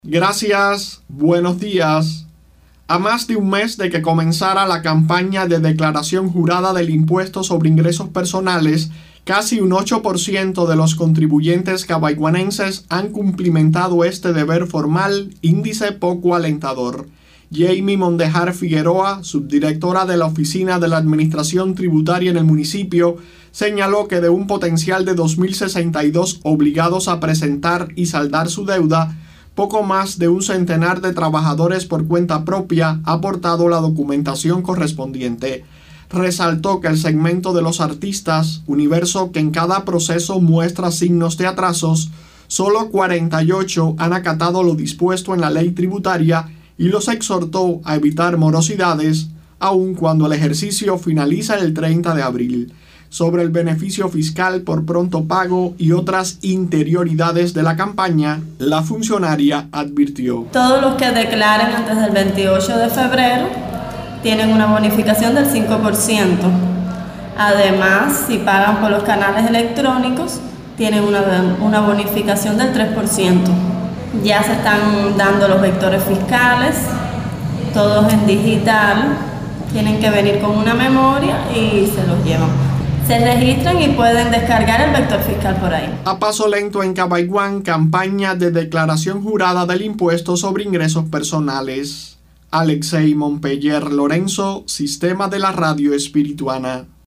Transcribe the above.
Gracias, buenos días. A más de un mes de que comenzara la campaña de declaración jurada del impuesto sobre ingresos personales, casi un 8% de los contribuyentes cabaiguanenses han cumplimentado este deber formal, índice poco alentador. Jamie Mondejar Figueroa, subdirectora de la Oficina de la Administración Tributaria en el municipio, señaló que de un potencial de 2.062 obligados a presentar y saldar su deuda, poco más de un centenar de trabajadores por cuenta propia ha aportado la documentación correspondiente. Resaltó que el segmento de los artistas, universo que en cada proceso muestra signos de atrasos, solo 48 han acatado lo dispuesto en la ley tributaria y los exhortó a evitar morosidades, aun cuando el ejercicio finaliza el 30 de abril. Sobre el beneficio fiscal por pronto pago y otras interioridades de la campaña, la funcionaria advirtió: todos los que declaren antes del 28 de febrero tienen una bonificación del 5%. Además, si pagan por los canales electrónicos, tienen una bonificación del 3%. Ya se están dando los vectores fiscales, todos en digital, tienen que venir con una memoria y se los llevan. Se registran y pueden descargar el vector fiscal por ahí. A paso lento en Cabaiguán, campaña de declaración jurada del impuesto sobre ingresos personales. Alexei Montpeller Lorenzo, Sistema de la Radio Espirituana.